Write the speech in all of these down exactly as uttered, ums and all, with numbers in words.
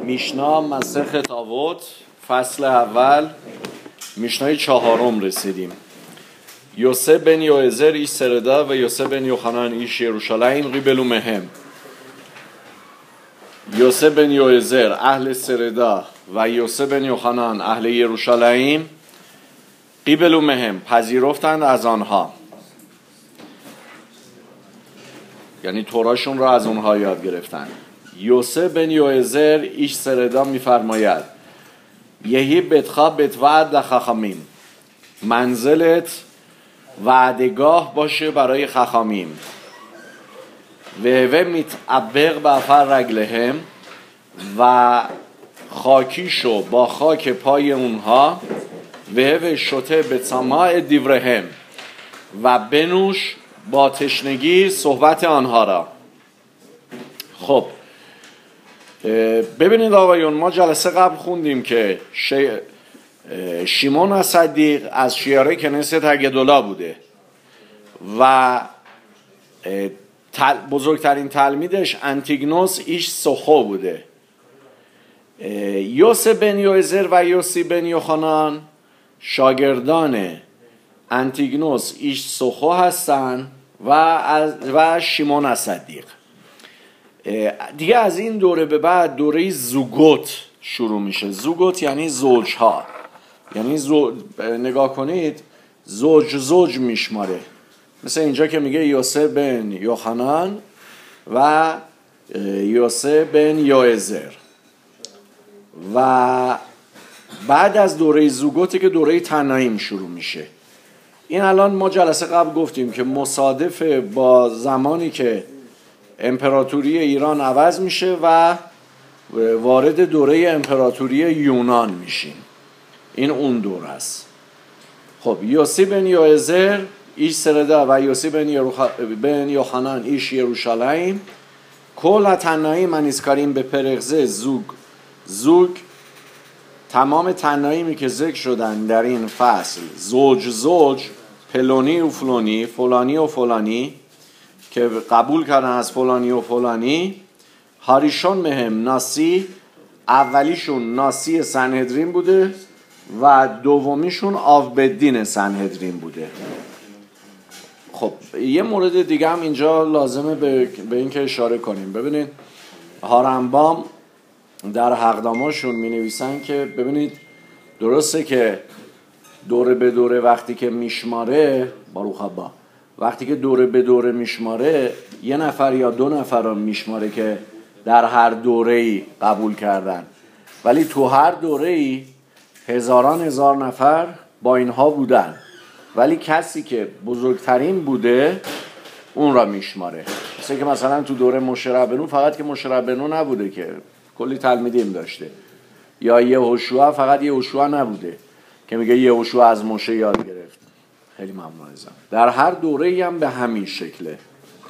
میشنا مسخت آوت فصل اول میشنای چهارم رسیدیم. یوسه بن یوئزر ایش سردا و یوسه بن یوحنان ایش یروشلایم قیبلو مهم. یوسه بن یوئزر اهل سردا و یوسه بن یوحنان اهل یروشلایم قیبلو مهم، پذیرفتند از آنها، یعنی توراشون را از اونها یاد گرفتن. یوسه بن یوئزر ایش سردا میفرماید یهی بتخا بتوعد لخخامیم، منزلت وعدگاه باشه برای خخامیم. و و میتعبق بفر رجلهم، و خاکیشو با خاک پای اونها. و و شته به سماع دیورهم، و بنوش با تشنگی صحبت آنها را. خب ببینید آقایون، ما جلسه قبل خوندیم که شی... شیمون صدیق از شیاره کنیسه هگدولا بوده و تل... بزرگترین تلمیدش انتیگنوس ایش سوخو بوده. یوسه بن یوئزر و یوسی بن یوحنان شاگردان انتیگنوس ایش سوخو هستن و از و شیمون صدیق. دیگه از این دوره به بعد دوره زوگوت شروع میشه. زوگوت یعنی زوج ها، یعنی زو... نگاه کنید زوج زوج میشماره، مثل اینجا که میگه یوسه بن یوحنان و یوسه بن یوئزر. و بعد از دوره زوگوتی که دوره تنایم شروع میشه. این الان ما جلسه قبل گفتیم که مصادف با زمانی که امپراتوری ایران عوض میشه و وارد دوره امپراتوری یونان میشیم. این اون دوره است. خب یوسی بن یوئزر ایش سردا و یوسی بن, یروخ... بن یوحنان ایش یروشلایم کل تنایم منیسکاریم به پرغزه زوگ زوگ. تمام تناییمی که ذکر شدن در این فصل زوج زوج، پلونی و فلانی، فلانی و فلانی که قبول کردن از فلانی و فلانی. هاریشون مهم ناسی، اولیشون ناسی سنهدرین بوده و دومیشون آوبدین سنهدرین بوده. خب یه مورد دیگه هم اینجا لازمه به, به این که اشاره کنیم. ببینید هارنبام در حقنامه‌شون می نویسن که ببینید درسته که دوره به دوره وقتی که میشماره باروخ ابا وقتی که دوره به دوره میشماره یه نفر یا دو نفر رو میشماره که در هر دوره‌ای قبول کردن، ولی تو هر دوره‌ای هزاران هزار نفر با اینها بودن، ولی کسی که بزرگترین بوده اون را میشماره. مثل که مثلا تو دوره موشه ربنو فقط که موشه ربنو نبوده که کلی تلمیدیم داشته، یا یهوشوا فقط یهوشوا نبوده که میگه یهوشوا از موشه یاد گرفت. خیلی ممنون ازم. در هر دوره‌ای هم به همین شکله.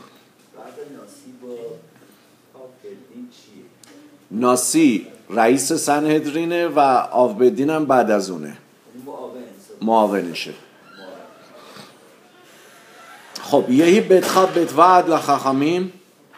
ناسی رئیس سنهدرینه و آوبدین هم بعد از اونه، معاونشه. خب یهی بدخواب بدوعد لخخامیم،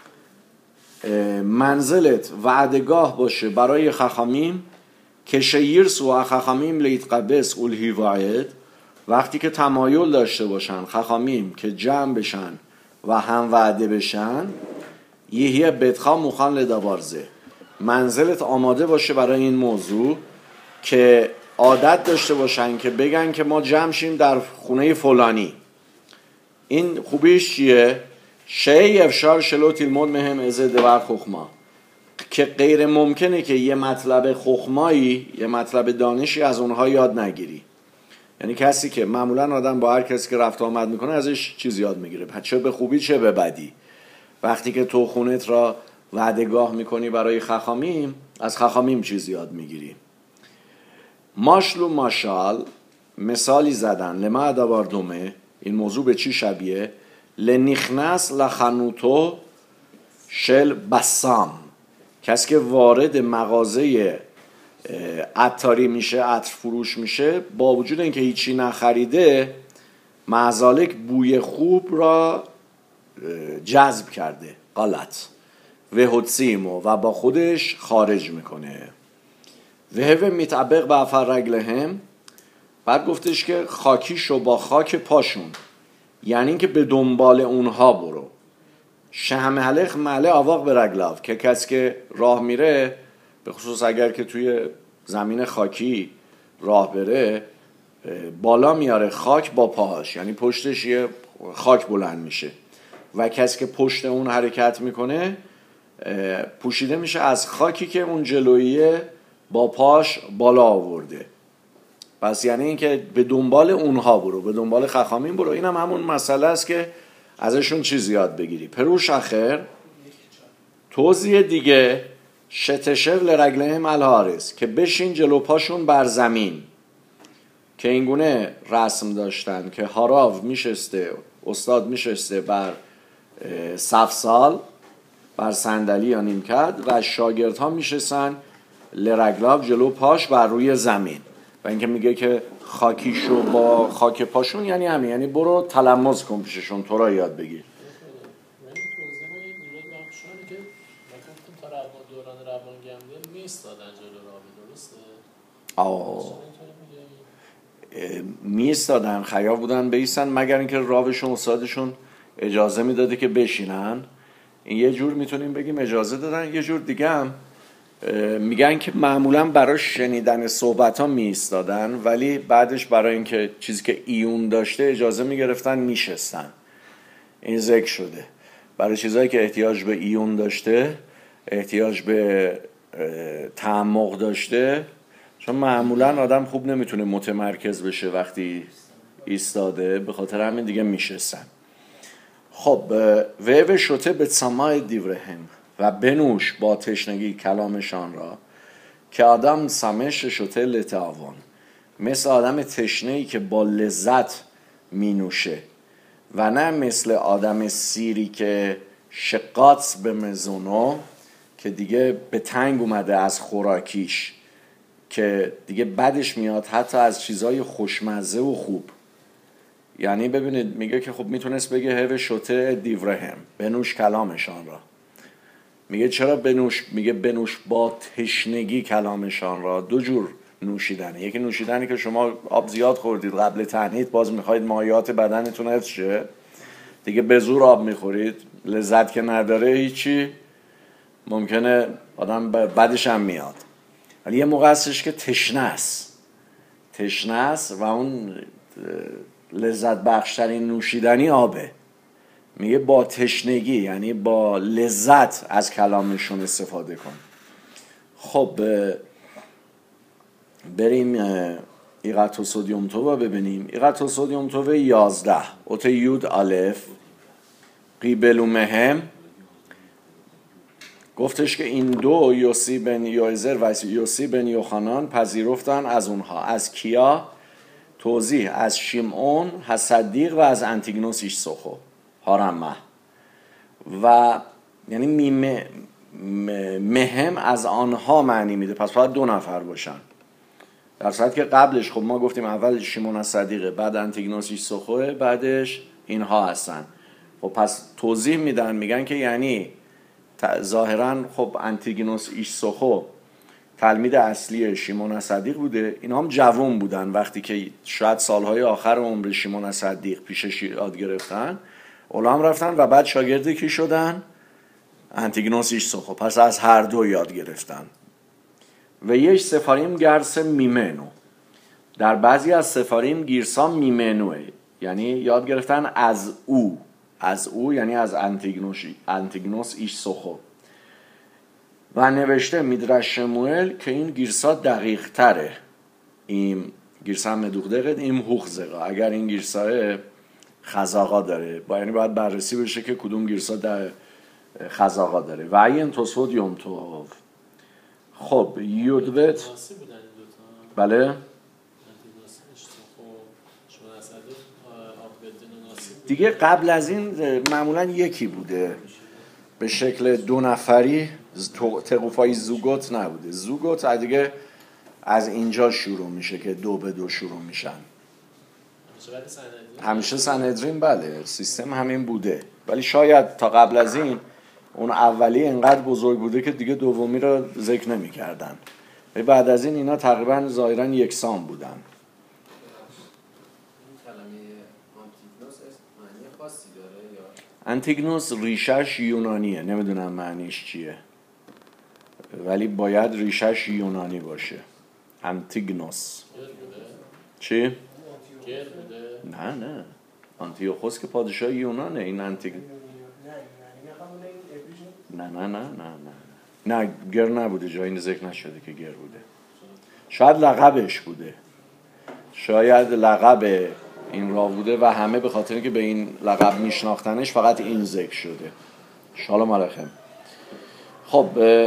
منزلت وعدگاه باشه برای خخامیم که شیرس و خخامیم لیتقبس اولهی وعد، وقتی که تمایل داشته باشن خخامیم که جمع بشن و هم وعده بشن. یهی بدخوا مخان لدوارزه، منزلت آماده باشه برای این موضوع که عادت داشته باشن که بگن که ما جمع شیم در خونه فلانی. این خوبیش چیه؟ شی افشار شلو تیلمود مهم از دور خخما، که غیر ممکنه که یه مطلب خخمایی، یه مطلب دانشی از اونها یاد نگیری. یعنی کسی که معمولا آدم با هر کسی که رفت آمد میکنه ازش چیز یاد میگیره، چه به خوبی چه به بدی. وقتی که تو خونت را وعدگاه میکنی برای خخامیم، از خخامیم چیز یاد میگیری. ماشلو ماشال مثالی زدن لما ادوار دومه، این موضوع به چی شبیه؟ لنیخنس لخنوتو شل بسام، کسی که وارد مغازه عطاری میشه، عطر فروش میشه، با وجود اینکه هیچی نخریده معزالک بوی خوب را جذب کرده، غلط. وهوتسیمو و با خودش خارج میکنه. وهو میتعبق به افر رجلهم، بعد گفتش که خاکیشو با خاک پاشون، یعنی که به دنبال اونها برو. شهم هلخ مله آواق به رجلاف، که کسی که راه میره به خصوص اگر که توی زمین خاکی راه بره بالا میاره خاک با پاهاش، یعنی پشتش یه خاک بلند میشه و کسی که پشت اون حرکت میکنه پوشیده میشه از خاکی که اون جلویه با پاش بالا آورده. پس یعنی این که به دنبال اونها برو، به دنبال خخامین برو. این هم همون مسئله است که ازشون چیز یاد بگیری. پروش آخر توضیح دیگه شتشر لرجلهم الحارس، که بشین جلو پاشون بر زمین، که اینگونه رسم داشتن که هاراو میشسته، استاد میشسته بر سفسال، بر صندلی یا نیمکت، و شاگردها میشستن لرجلاو جلو پاش بر روی زمین. و اینکه میگه که خاکیشو با خاک پاشون یعنی همین، یعنی برو تلمذ کن پیششون، تو را یاد بگیر. می ایستادن، خیال بودن بیستن مگر اینکه راوشون استادشون اجازه میداده که بشینن. این یه جور میتونیم بگیم اجازه دادن. یه جور دیگه هم میگن که معمولا برای شنیدن صحبت ها می ایستادن، ولی بعدش برای اینکه چیزی که ایون داشته اجازه میگرفتن میشستن. این ذکر شده برای چیزایی که احتیاج به ایون داشته، احتیاج به تعمق داشته، چون معمولا آدم خوب نمیتونه متمرکز بشه وقتی ایستاده، به خاطر همین دیگه میشستن. خب و شوته به سماع دیورهم، و بنوش با تشنگی کلامشان را، که آدم سمش شوته لتاوان، مثل آدم تشنهی که با لذت می نوشه، و نه مثل آدم سیری که شقات به مزونو، که دیگه به تنگ اومده از خوراکیش، که دیگه بدش میاد حتی از چیزای خوشمزه و خوب. یعنی ببینید میگه که خب میتونست بگه هو شوته دیورهم، بنوش کلامشان را. میگه چرا بنوش؟ میگه بنوش با تشنگی کلامشان را. دو جور نوشیدنه، یکی نوشیدنی که شما آب زیاد خوردید قبل تنحیط، باز میخواید مایعات بدنتون حفظ شه، دیگه به زور آب میخورید، لذت که نداره هیچی، ممکنه آدم بدش هم میاد. ولی یه موقع هستش که تشنه است، تشنه است و اون لذت بخشترین نوشیدنی آبه. میگه با تشنگی، یعنی با لذت از کلامشون استفاده کن. خب بریم ایقاتو سودیوم تو ببینیم. ایقاتو سودیوم تو یازده اوت یود الف قیبلو مهم، گفتش که این دو یوسی بن یوزر و یوسی بن یوحنان پذیرفتن از اونها. از کیا؟ توضیح از شیمعون، از صدیق و از انتیگنوس ایشسوخو هارمه. و یعنی میمه مهم از آنها معنی میده، پس باید دو نفر باشن، در صورتی که قبلش خب ما گفتیم اول شیمون از صدیقه، بعد انتیگنوس ایشسوخوه، بعدش اینها هستن. خب پس توضیح میدن، میگن که یعنی ظاهرا خب انتیگنوس ایشسوخو تلمید اصلی شیمون از صدیق بوده، اینا هم جوان بودن وقتی که شاید سالهای آخر عمر شیمون از صدیق پیشش یاد گرفتن، اولام رفتن و بعد شاگرد کی شدن؟ انتیگنوس ایشسوخو. پس از هر دو یاد گرفتن. و یک سفاریم گرس میمنو، در بعضی از سفاریم گیرسا میمنوه، یعنی یاد گرفتن از او، از او یعنی از انتیگنوس انتیگنوس ایشسوخو. و نوشته میدرش شموئل که این گیرسا دقیق تره، این گیرسا مدوق دقیق این حوق زقا، اگر این گیرسا خزاقا داره با یعنی باید بررسی بشه که کدوم گیرسا در خزاقا داره. و این توسود یوم تو. خب یودوت بله دیگه قبل از این معمولا یکی بوده به شکل دو نفری، تقوفای زوگوت نبوده. زوگوت دیگه از اینجا شروع میشه که دو به دو شروع میشن. همیشه سنهدرین بله سیستم همین بوده، ولی شاید تا قبل از این اون اولی انقدر بزرگ بوده که دیگه دومی رو ذکر نمی کردن. بعد از این اینا تقریبا ظاهرا یکسان بودن. انتیگنوس ریشش یونانیه، نمیدونم معنیش چیه ولی باید ریشش یونانی باشه. انتیگنوس چی؟ نه نه آنتیوخوس که پادشاه یونانه. این انتیگنوس نه نه نه نه نه نه گر نبوده، جایی ذکر نشده که گر بوده. شاید لقبش بوده، شاید لقب این را بوده و همه به خاطر که به این لقب میشناختنش فقط این ذکر شده. شالوم علیکم. خب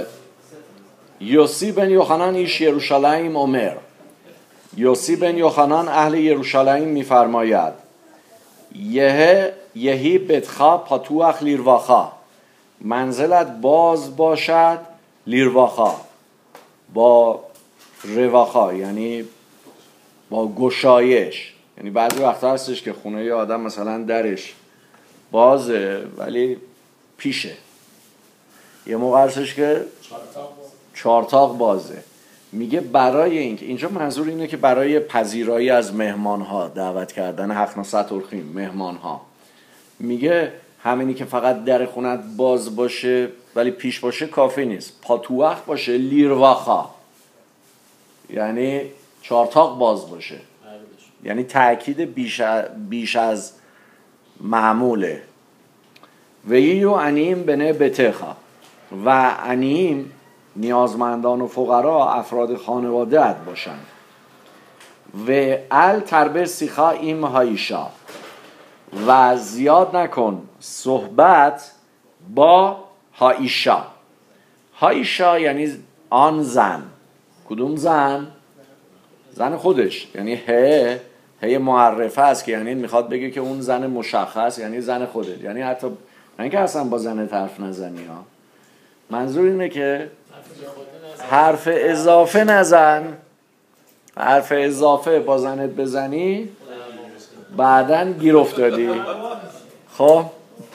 یوسی بن یوحنان ایش یروشلایم عمر، یوسی بن یوحنان اهل یروشلایم میفرماید یه یهی بتخا پاتوخ لیرواخا، منزلت باز باشد لیرواخا، با رواخا یعنی با گشایش. یعنی بعضی وقتا هستش که خونه یه آدم مثلا درش بازه ولی پیشه، یه موقع هستش که چارتاق بازه. میگه برای این که اینجا منظور اینه که برای پذیرایی از مهمانها، دعوت کردن حقناست ارخیم مهمانها، میگه همینی که فقط در خونت باز باشه ولی پیش باشه کافی نیست، پاتوخ باشه لیرواخا یعنی چارتاق باز باشه، یعنی تأکید بیش, بیش از معموله. و یو انیم بنه بتخا، و انیم نیازمندان و فقرا افراد خانواده‌ات باشن. و ال تربه سیخا ایم هایشا، و زیاد نکن صحبت با هایشا. هایشا یعنی آن زن. کدوم زن؟ زن خودش، یعنی هه هه معرفه است که یعنی میخواد بگه که اون زن مشخص یعنی زن خودت، یعنی حتی نه که اصلا با زن حرف نزنی ها، منظور اینه که حرف اضافه نزن، حرف اضافه با زنت بزنی بعدن گیر افتادی. خب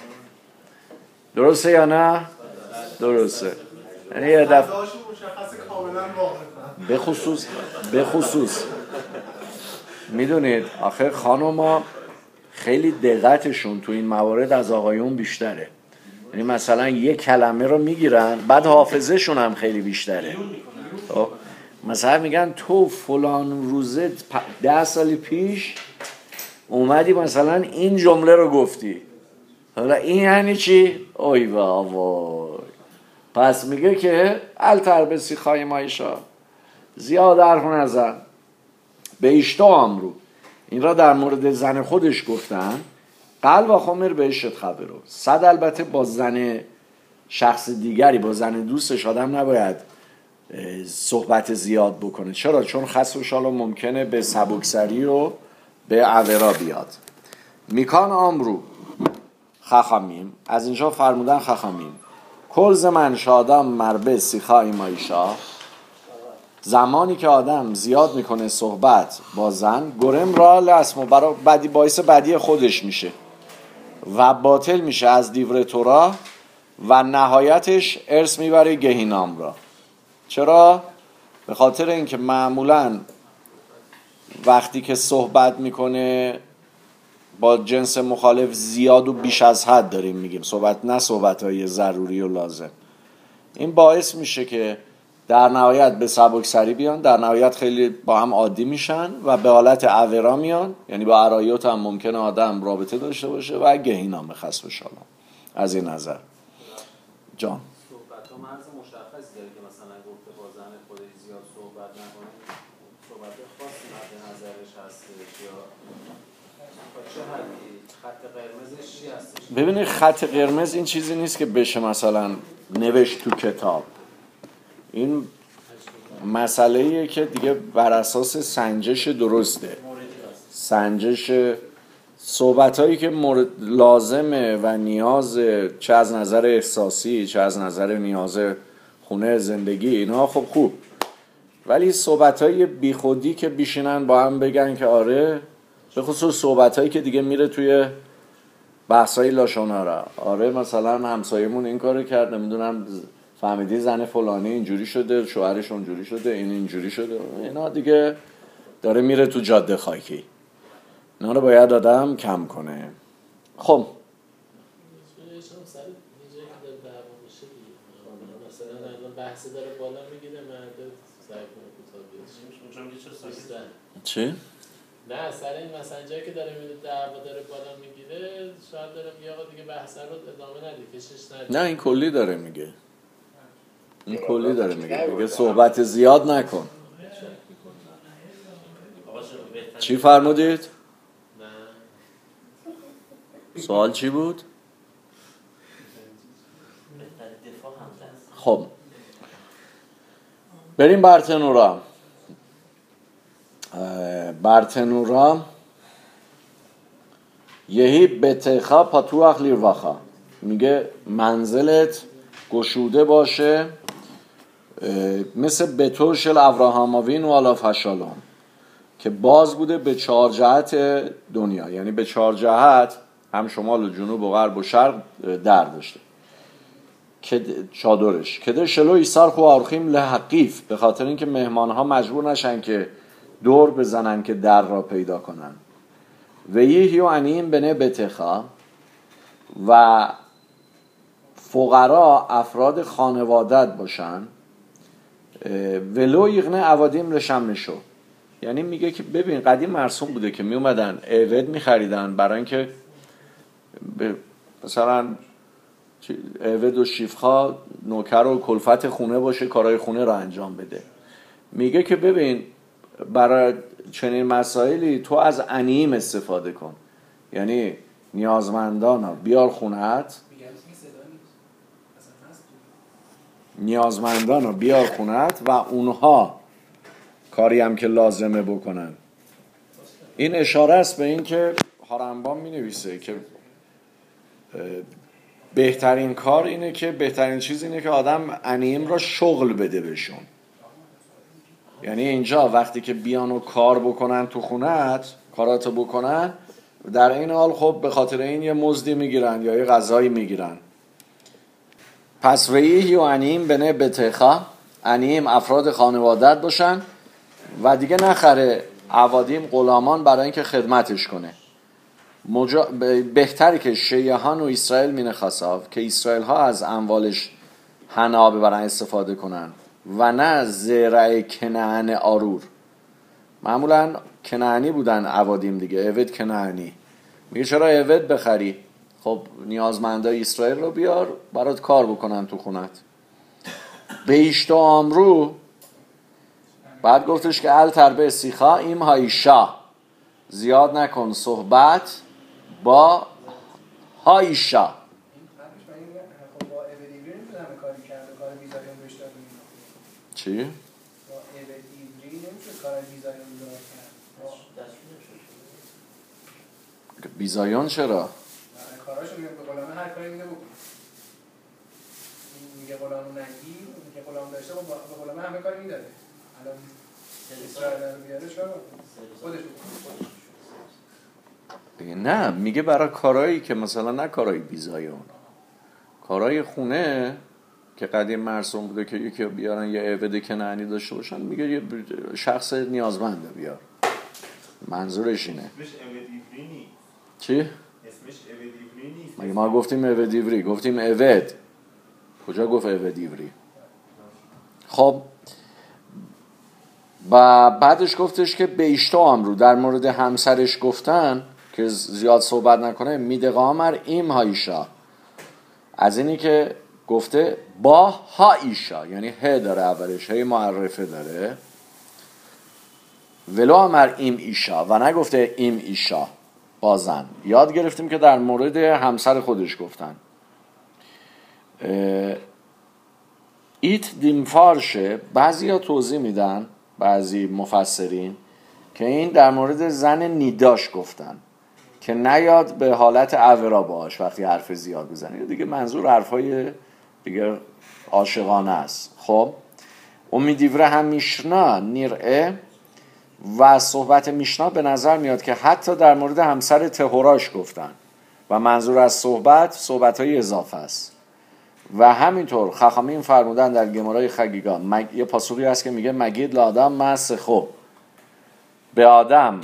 درسته یا نه؟ درسته. یعنی یه دفعه به خصوص به خصوص میدونید آخه خانوما خیلی دقتشون تو این موارد از آقایون بیشتره. یعنی مثلا یه کلمه رو میگیرن بعد حافظهشون هم خیلی بیشتره. خب مثلا میگن تو فلان روزه ده سال پیش اومدی مثلا این جمله رو گفتی، حالا این یعنی چی؟ اوی وای. پس میگه که التر سیخای مایشا، زیاد حرف نزن. به اشتا امرو، این را در مورد زن خودش گفتن. قلب و خمر به اشت خبرو، صد البته با زن شخص دیگری، با زن دوستش آدم نباید صحبت زیاد بکنه. چرا؟ چون خس و شالا ممکنه به سبکسری و به عورا بیاد. میکان امرو خخامیم، از اینجا فرمودن خخامیم کل زمن شادم مربه سیخا ایمایشا، زمانی که آدم زیاد میکنه صحبت با زن، گرم را لسمو برای بدی، باعث بدی خودش میشه و باطل میشه از دیور تورا و نهایتش ارث میبره گهینام را. چرا؟ به خاطر اینکه معمولاً وقتی که صحبت میکنه با جنس مخالف زیاد و بیش از حد داریم میگیم صحبت، نه صحبت‌های ضروری و لازم، این باعث میشه که در نهایت به سبکسری بیان، در نهایت خیلی با هم عادی میشن و به حالت عورا میان، یعنی با عرایات هم ممکنه آدم رابطه داشته باشه و گهینام خسب و شالام. از این نظر جان صحبت ها مرز مشخصی داره که مثلا گفته با زن خودش زیاد صحبت نکنه، صحبت خاصی مد نظرش هستش یا چه حدی؟ خط قرمزش چی هستش؟ ببینید خط قرمز این چیزی نیست که بشه مثلا نوشت تو کتاب. این مسئله‌ایه که دیگه بر اساس سنجش درسته، سنجش صحبتایی که مورد لازمه و نیاز، چه از نظر احساسی چه از نظر نیاز خونه زندگی، اینا خب خوب، ولی صحبتای بیخودی که بیشینن با هم بگن که آره، به خصوص صحبتایی که دیگه میره توی بحثای لاشونارا. آره مثلا همسایمون این کارو کرد، نمیدونم فهمیدی زن فلانی اینجوری شده، شوهرش اونجوری شده، این اینجوری شده، اینا دیگه داره میره تو جاده خاکی. اینا رو باید آدم کم کنه. خب بحث داره بالا میگیره، مرد سعی کنه کوتاه بیاد. چی؟ نه سر این مثلا جایی که داره میره دعوا داره بالا میگیره، شاید داره میگه آقا دیگه بحث رو ادامه ندی، کشش ندی. نه این کلی داره میگه. این کلی داره میگه. میگه صحبت زیاد نکن. چی فرمودید؟ نه. سوال چی بود؟ خب بریم برتنورا. برتنورا یهی بتخا پاتوخ لیروخا، میگه منزلت گشوده باشه مثل بتوشل ابراهاماوین و آلاف هشالون که باز بوده به چهار جهت دنیا، یعنی به چهار جهت هم شمال و جنوب و غرب و شرق در داشته که چادرش که در شلو ایسار خو آرخیم لحقیف، به خاطر اینکه مهمانها مجبور نشن که دور بزنن که در را پیدا کنن. و یهیو انیم بنه بتخا، و فقرا افراد خانوادت باشن. ولو یغنه عوادیم لشم نشو، یعنی میگه که ببین قدیم مرسوم بوده که می اومدن عوض میخریدن برای اینکه مثلا عوض و شیفخا نوکر و کلفت خونه باشه، کارهای خونه رو انجام بده. میگه که ببین برای چنین مسائلی تو از انیم استفاده کن، یعنی نیازمندان بیار خونهت، نیازمندان رو بیار خونهت و اونها کاری هم که لازمه بکنن. این اشاره است به این که هارنبام می نویسه که بهترین کار اینه که بهترین چیز اینه که آدم انیم را شغل بده بهشون. یعنی اینجا وقتی که بیان و کار بکنن تو خونت، کاراتو بکنن، در این حال خب به خاطر این یه مزدی میگیرن یا یه غذایی میگیرن. پس ویهی و انیم بنه بتخا، انیم افراد خانوادت باشن و دیگه نخره عوادیم غلامان برای اینکه خدمتش کنه. مجا... بهتری که شیعان و اسرائیل مینه خصاف، که اسرائیل ها از اموالش حنا ببرن استفاده کنن و نه زرع کنعان آرور. معمولا کنعانی بودن عوادیم دیگه، عوض کنعانی. میگه چرا عوض بخری؟ خب نیازمندای اسرائیل رو بیار برات کار بکنن تو خونت. بیشت و آمرو بعد گفتش که ال تربه سیخا ایم هایشا، زیاد نکن صحبت با هایشا. چی؟ بیزایون چرا؟ کاراشو میگه به غلامه هر کاری میده بکن. میگه غلامو نگی، میگه غلام داشته با به غلامه همه کاری میداده. الان اسرائیل رو بیاره چرا؟ خودش دیگه نه، میگه برای کارهایی که مثلا نه کارهای بیزایون، کارهای خونه که قدیم مرسوم بوده که یکی بیارن یه عبد کنعانی داشته باشن، میگه یه شخص نیازمنده بیار. منظورش اینه. اسمش عبد نیست. چی؟ اسمش عبد نیست. مگه ما گفتیم عبد ایوری؟ گفتیم عبد. کجا گفت عبد ایوری؟ خب و بعدش گفتش که بیشتو امرو، در مورد همسرش گفتن که زیاد صحبت نکنه، میده قامر ایم هایشا، از اینی که گفته با هایشا، یعنی ه داره اولش، ه معرفه داره، ولو امر ایم ایشا و نگفته ایم ایشا با زن. یاد گرفتیم که در مورد همسر خودش گفتن. ایت دیم فارشه، بعضی ها توضیح میدن، بعضی مفسرین، که این در مورد زن نیداش گفتن که نیاد به حالت عورا باش وقتی حرف زیاد بزنه. دیگه منظور حرفای دیگه عاشقانه است. خب امیدیوره هم میشنا نیره و صحبت میشنا به نظر میاد که حتی در مورد همسر تهوراش گفتن. و منظور از صحبت صحبت های اضافه است. و همینطور خخامین فرمودن در گمارای خگیگا مگ... یه پاسخی هست که میگه مگید لآدم مسخو، به آدم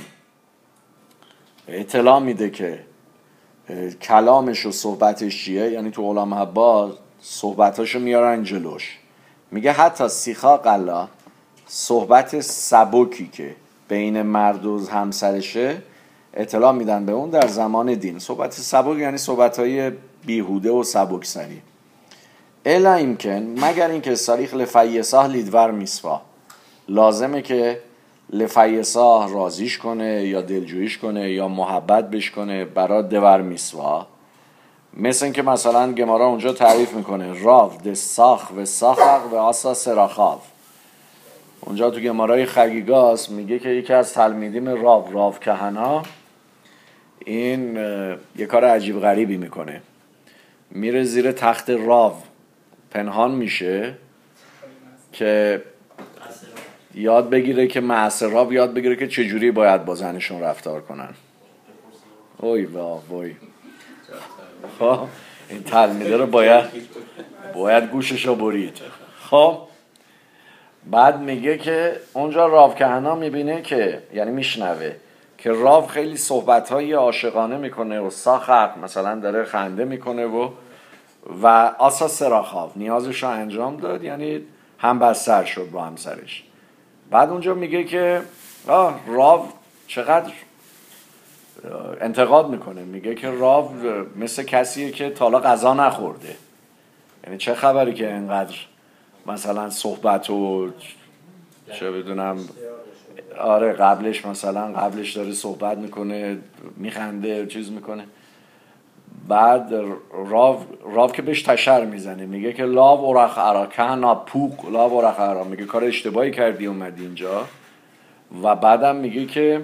اطلاع میده که کلامش و صحبتش چیه، یعنی تو علام حبا صحبتاشو میارن جلوش. میگه حتی سیخا قلا، صحبت سبکی که بین مرد و همسرشه اطلاع میدن به اون در زمان دین. صحبت سبک یعنی صحبتهای بیهوده و سبک سری. الا ایمکن، مگر اینکه ساریخ لفیساه لیدور میسوا، لازمه که لفیساه رازیش کنه یا دلجویش کنه یا محبت بش کنه برای دور میسوا. مثل اینکه مثلا گمارا اونجا تعریف میکنه راو ده ساخ و ساخق و آسا سراخاو. اونجا تو گمارای خگیگاست میگه که یکی از تلمیدیم راو راو کهنا این یه کار عجیب غریبی میکنه، میره زیر تخت راو پنهان میشه که یاد بگیره که معصر راو یاد بگیره که چجوری باید با زنشون رفتار کنن. اوی وای وای، خب این تلمیده رو باید باید گوششو برید. خب بعد میگه که اونجا راو کهنا میبینه که یعنی میشنوه که راو خیلی صحبت‌های عاشقانه میکنه و ساخت مثلا داره خنده میکنه و و آسا سراخاو نیازش رو انجام داد، یعنی هم بستر شد با همسرش. بعد اونجا میگه که آه راو چقدر انتقاد میکنه، میگه که راو مثل کسیه که تا حالا غذا نخورده، یعنی چه خبری که انقدر مثلا صحبت و چه بدونم آره قبلش مثلا قبلش داره صحبت میکنه میخنده چیز میکنه. بعد راو راو که بهش تشر میزنه میگه که لا ورخ ارا کهنا پوق لا ورخ ارا، میگه کار اشتباهی کردی اومدی اینجا. و بعدم میگه که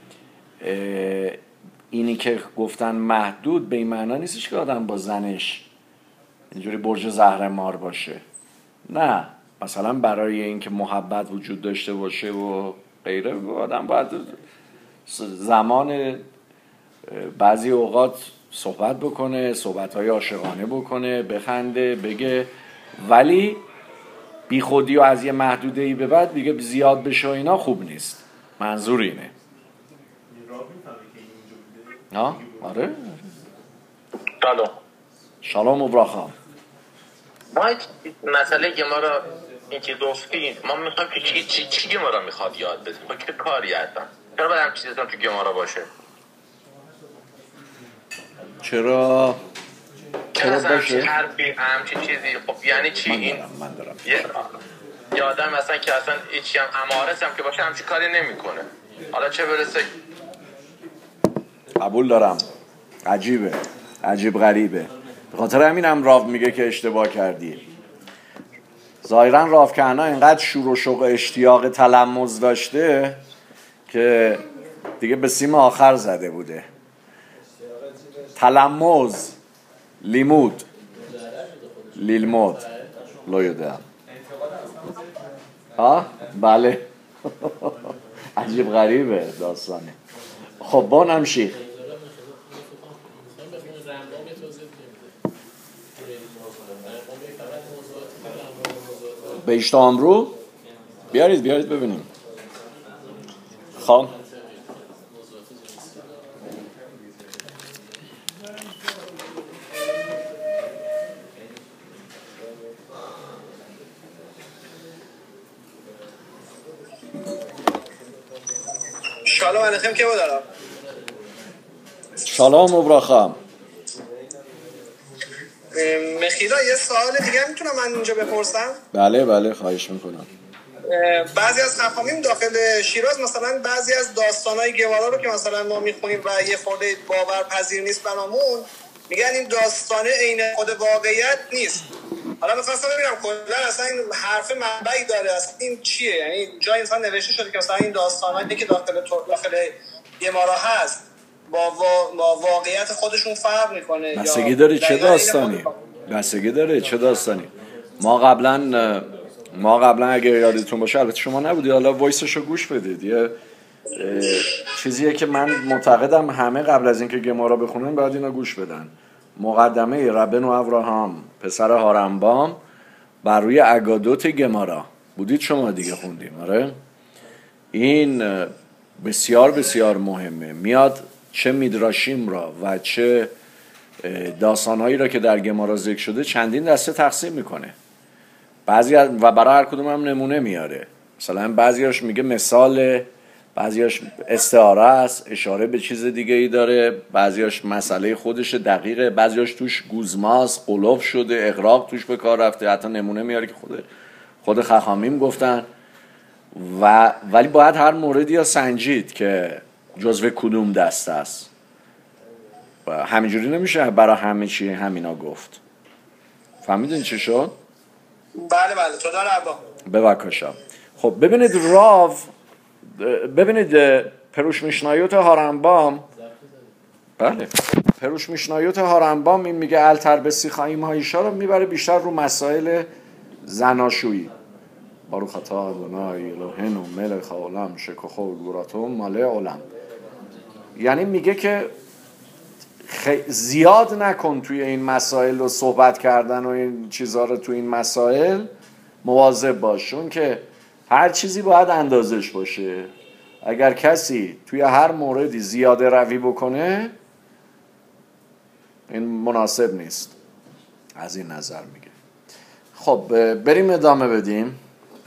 اینی که گفتن محدود به این معنا نیستش که آدم با زنش اینجوری برج زهرمار باشه، نه، مثلا برای اینکه محبت وجود داشته باشه و غیره آدم باید زمان بعضی اوقات صحبت بکنه، صحبت‌های عاشقانه بکنه، بخنده، بگه، ولی بی خودی و از یه محدوده‌ای به بعد دیگه زیاد بشه و اینا خوب نیست. منظور اینه. ها؟ آره؟ سلام. شالوم و براخا. ما مسئله که ما را این که گفتیم ما میخوایم که چی چی چی که ما را میخواد یاد بده، با چه کاری هستن؟ چرا باید هم چیزی تو گمارا باشه؟ چرا چرا باشه؟ حرفی همچین چیزی خب یعنی چی؟ من دارم من دارم یه یه آدم مثلا که اصلا هیچی هم امارس هم که باشه همچین کاری نمیکنه، حالا چه برسه. قبول دارم، عجیبه، عجیب غریبه. به خاطر همین هم راو میگه که اشتباه کردی. ظاهرا راو کهنا اینقدر شور و شوق اشتیاق تلمذ داشته که دیگه به سیم آخر زده بوده. تلمذ لیمود لیلمود لویده ها بله. عجیب غریبه داستانه. خب با نمشی به اشتام رو بیارید بیارید ببینیم. خب شالوم علیکم که بودارم. شالوم و براخا. مخیلا یه سوال دیگه میتونم من اینجا بپرسم؟ بله بله خواهش میکنم. بعضی از خفامیم داخل شیراز مثلا بعضی از داستانهای گوارا رو که مثلا ما میخونیم و یه خورده باورپذیر نیست برامون، میگن این داستانه عین خود واقعیت نیست. حالا می‌خواستم ببینم کلا اصلا این حرف منبعی داره، اصلا این چیه؟ یعنی جای انسان نوشته شده که مثلا این داستانایی که داخل داخل گوارا هست با با واقعیت خودشون فرق میکنه. بستگی داره چه داستانی بستگی داره چه داستانی ما قبلا ما قبلا اگه یادتون باشه، البته شما نبودید، حالا وایسشو گوش بدید، یه چیزیه که من معتقدم همه قبل از اینکه گمارا بخونن باید اینا گوش بدن. مقدمه ربنو ابراهام پسر هارنبام بر روی اگادوت گمارا بودید شما دیگه خوندیم. آره این بسیار بسیار مهمه. میاد چه میدراشیم را و چه داستانهایی را که در گمارا ذکر شده چندین دسته تقسیم میکنه. بعضی و برای هر کدوم هم نمونه میاره. مثلا بعضیاش میگه مثال، بعضیاش استعاره است، اشاره به چیز دیگه ای داره، بعضیاش مسئله خودش دقیقه، بعضیاش توش گوزماس قلوف شده، اغراق توش به کار رفته، حتی نمونه میاره که خود خود خخامیم گفتن. و ولی باید هر موردی یا سنجید که جزو کدوم دسته است. همینجوری نمیشه برای همه چی همینا گفت. فهمیدین چی شد؟ بله بله تو داره عبا ببکاشم. خب ببینید راو، ببینید پروش میشنایوت هارنبام، بله پروش میشنایوت هارنبام این میگه التر به سیخاییم هایشا رو میبره بیشتر رو مسائل زناشویی. بارو خطا دونای الوهن و ملک عالم شکوخو گوراتو ماله عالم. یعنی میگه که زیاد نکن توی این مسائل و صحبت کردن و این چیزها رو توی این مسائل مواظب باش، چون که هر چیزی باید اندازش باشه. اگر کسی توی هر موردی زیاده روی بکنه این مناسب نیست. از این نظر میگه. خب بریم ادامه بدیم.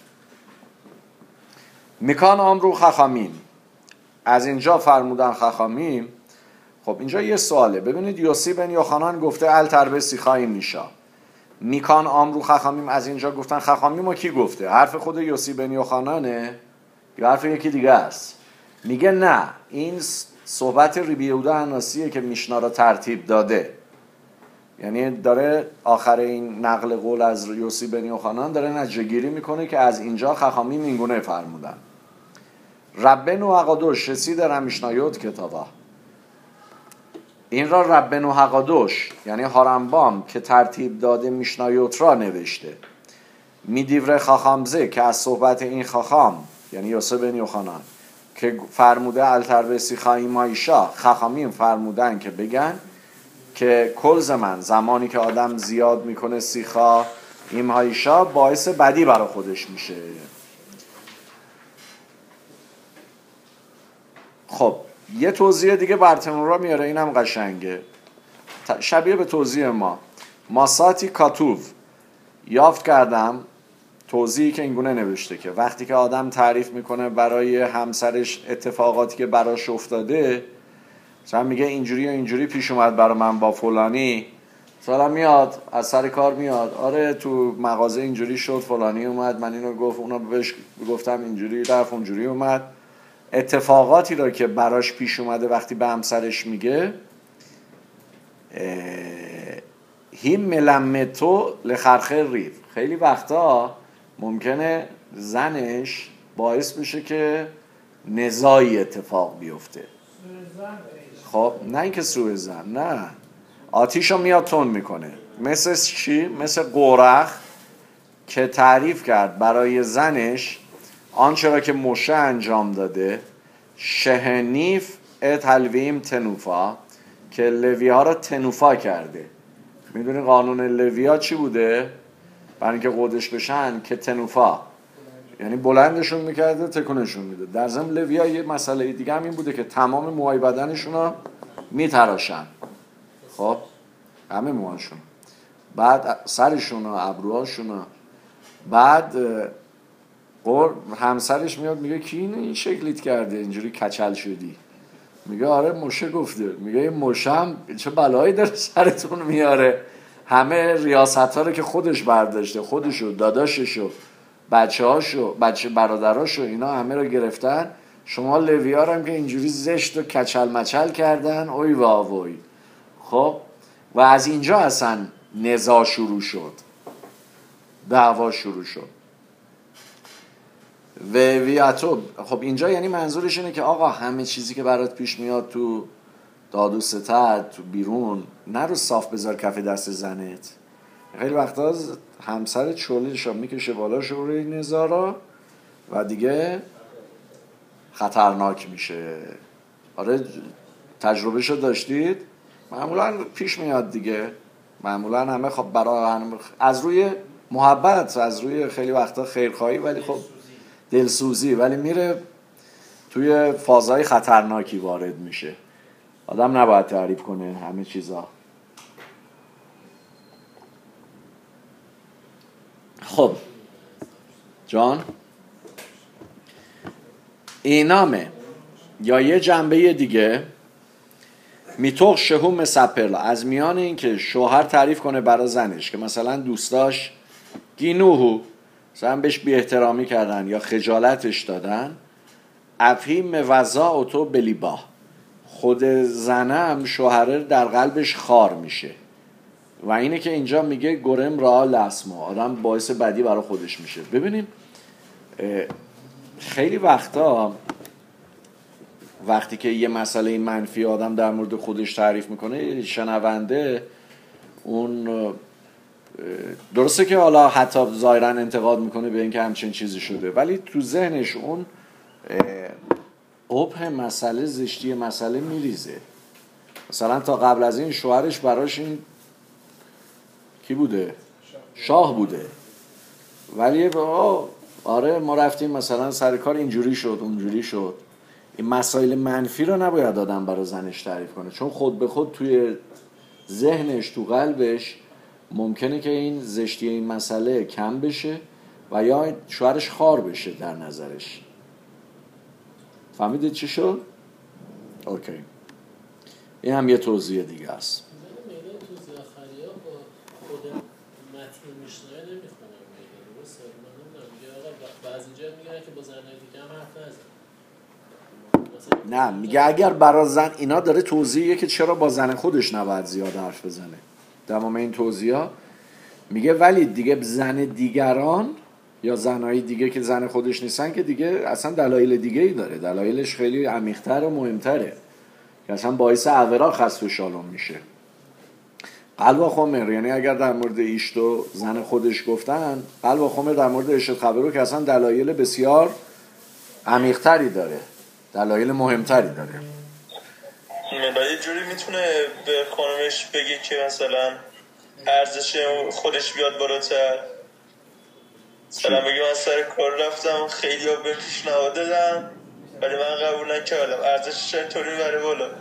میکان آمرو خخامیم، از اینجا فرمودن خخامیم. خب اینجا یه سواله. ببینید یوسی بن یوحنان گفته التربه سیخاییم نیشا. میکان آمرو خخامیم، از اینجا گفتن خخامیم و کی گفته؟ حرف خود یوسی بن یوحنانه یا حرف یکی دیگه است؟ میگه نه، این صحبت ربی یهودا عناسیه که میشنا را ترتیب داده. یعنی داره آخر این نقل قول از یوسی بن یوحنان داره نتیجه گیری میکنه که از اینجا خخامیم اینگونه فرمودن. ربن و عقادوش رسید را میشنایوت کتابا. این را ربن و حقادوش یعنی هارنبام که ترتیب داده میشنایوت را نوشته. میدیوره خاخامزه که از صحبت این خاخام یعنی یوسی بن یوحنان که فرموده التربه سیخاییم هایشا، خاخامیم فرمودن که بگن که کل زمان زمانی که آدم زیاد میکنه سیخا این هایشا باعث بدی برای خودش میشه. خب یه توضیح دیگه برتمورا میاره، اینم قشنگه، شبیه به توضیح ما. ماساتی کاتوف یافت کردم توضیحی که اینگونه نوشته که وقتی که آدم تعریف میکنه برای همسرش اتفاقاتی که براش افتاده، مثلا میگه اینجوری و اینجوری پیش اومد برای من با فلانی، مثلا میاد از سر کار میاد، آره تو مغازه اینجوری شد، فلانی اومد من اینو گفت، اونا بهش گفتم اینجوری، طرف اونجوری اومد. اتفاقاتی را که براش پیش اومده وقتی به همسرش میگه هیم ملمتو لخرخر ریف، خیلی وقتا ممکنه زنش باعث بشه که نزاعی اتفاق بیفته. خب نه اینکه سوء زن، نه، آتیشو میاد تون میکنه. مثل چی؟ مثل قورخ که تعریف کرد برای زنش آنچه را که موشه انجام داده، شهنیف ات حلویم تنوفا، که لوی ها را تنوفا کرده. میدونی قانون لوی ها چی بوده؟ برای اینکه قدش بشن که تنوفا یعنی بلندشون میکرده تکونشون میده. در ضمن لوی ها یه مسئله دیگه هم این بوده که تمام موهای بدنشون رو میتراشن، خب همه موهاشون، بعد سرشون و ابروهاشون و بعد قر همسرش میاد میگه کی این شکلیت کرده اینجوری کچل شدی؟ میگه آره موشه گفته. میگه این موشه هم چه بلایی داره سرتون میاره؟ همه ریاست ها رو که خودش برداشته، خودشو، داداششو، بچه هاشو، بچه برادراشو، اینا همه رو گرفتن، شما لوی ها رو هم که اینجوری زشت و کچل مچل کردن، اوی واوی. خب و از اینجا اصلا نزاع شروع شد، دعوا شروع شد. و ویاتو، خب اینجا یعنی منظورش اینه که آقا همه چیزی که برات پیش میاد تو داد و ستد تو بیرون نرو صاف بذار کف دست زنت. خیلی وقتا همسر چوله‌شو میکشه بالا شوره نزارا و دیگه خطرناک میشه. آره تجربهشو داشتید؟ معمولا پیش میاد دیگه، معمولا همه خب برای هم از روی محبت، از روی خیلی وقتا خیرخواهی، ولی خب دلسوزی، ولی میره توی فازهای خطرناکی وارد میشه. آدم نباید تعریف کنه همه چیزا. خب جان اینامه یا یه جنبه دیگه میتوخ شهو مسپرلا، از میان این که شوهر تعریف کنه برای زنش که مثلا دوستاش گینوهو مثلا بهش بی احترامی کردن یا خجالتش دادن، افهیم موزا اوتو بلیبا، خود زنم شوهره در قلبش خار میشه. و اینه که اینجا میگه گرم را لسما، آدم باعث بدی برای خودش میشه. ببینیم خیلی وقتا وقتی که یه مسئله منفی آدم در مورد خودش تعریف میکنه، شنونده اون درسته که حالا حتی ظاهرا انتقاد میکنه به اینکه همچین چیزی شده، ولی تو ذهنش اون قبح مسئله، زشتی مسئله میریزه. مثلا تا قبل از این شوهرش براش این کی بوده؟ شاه بوده، ولی آره ما رفتیم مثلا سر کار اینجوری شد اونجوری شد. این مسائل منفی رو نباید آدم برای زنش تعریف کنه، چون خود به خود توی ذهنش، تو قلبش ممکنه که این زشتی این مسئله کم بشه و یا شوهرش خار بشه در نظرش. فهمیدید چی شد؟ اوکی. این هم یه توضیح دیگه است. بعضی جا میگن که با زنای دیگه هم حرف نزن. نه میگه اگر برای زن، اینا داره توضیحیه که چرا با زن خودش نباید زیاد حرف بزنه. تمام این توضیحا میگه ولی دیگه زن دیگران یا زنای دیگه که زن خودش نیستن که دیگه اصلا دلایل دیگه ای داره، دلایلش خیلی عمیق‌تر و مهمتره که اصلا باعث عورا خست و شالون میشه. قلب خمر، یعنی اگر در مورد ایشتو زن خودش گفتن، قلب خمر در مورد اشت خبرو که اصلا دلایل بسیار عمیق‌تری داره، دلایل مهمتری داره. یه جوری میتونه به خانمش بگه که مثلا ارزش خودش بیاد بالاتر، مثلا بگه من سر کار رفتم خیلی ها به پیشنهاد دادم ولی من قبول نکردم، ارزشش اینطوری بره بالا.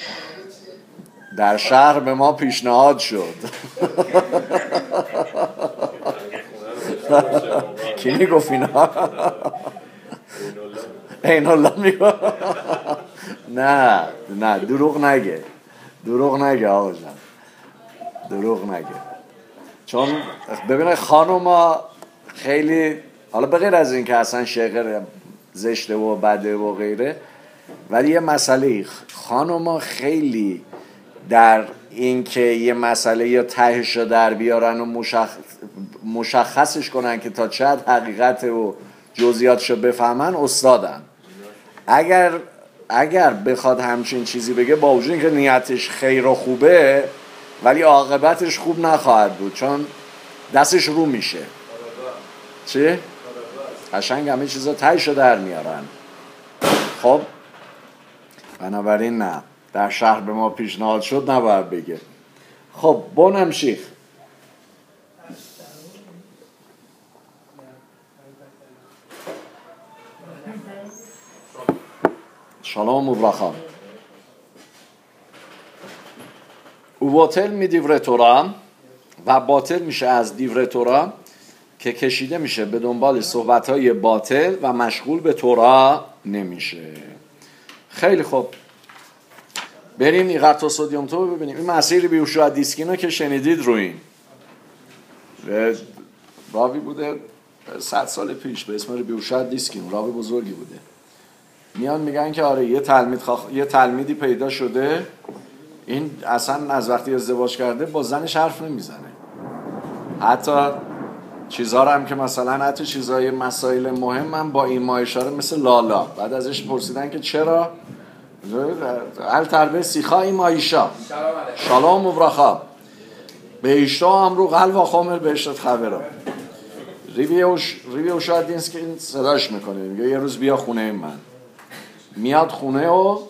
در شهر به ما پیشنهاد شد. کی میگفت اینا؟ این الله میگفت. نه نه دروغ نگه، دروغ نگه آقا جان، دروغ نگه. چون ببینه خانوما خیلی، حالا بغیر از این که اصلا شقر زشته و بده و غیره، ولی یه مسئله خانوما خیلی در این که یه مسئله یا تهش رو در بیارن و مشخ... مشخصش کنن که تا چه حد حقیقت و جزئیاتشو بفهمن استادن. اگر اگر بخواد همچین چیزی بگه با وجود اینکه نیتش خیر و خوبه، ولی عاقبتش خوب نخواهد بود، چون دستش رو میشه. چی؟ قشنگ همه چیزا تهشو در میارن. خب بنابراین نه، در شهر به ما پیشنهاد شد نباید بگه. خب بونم شیخ شالوم و برخا او باطل می دیوره تورا، و باطل میشه از دیوره تورا که کشیده میشه به دنبال صحبتهای باطل و مشغول به تورا نمیشه. خیلی خوب، بریم ایغرتا سودیوم تو ببینیم. این مسیر بیوشوع دیسکینو که شنیدید رو این راوی بوده صد سال پیش به اسم بیوشوع دیسکین، راوی بزرگی بوده. میان میگن که آره یه تلمید خاخ... یه تلمیدی پیدا شده، این اصلا از وقتی ازدواج کرده با زنش حرف نمیزنه، حتی چیزها رو هم که مثلا حتی چیزهای مسائل مهم هم با این ما اشاره مثل لالا. بعد ازش پرسیدن که چرا؟ هر تربه سیخا این مایشا شالام و برخا به ایشتا هم رو قلب و خامر به اشتت خبرا. ریویوش ریویوش شاید اینست که این صداش میکنه، میگه یه روز بیا خونه من. میاد خونه و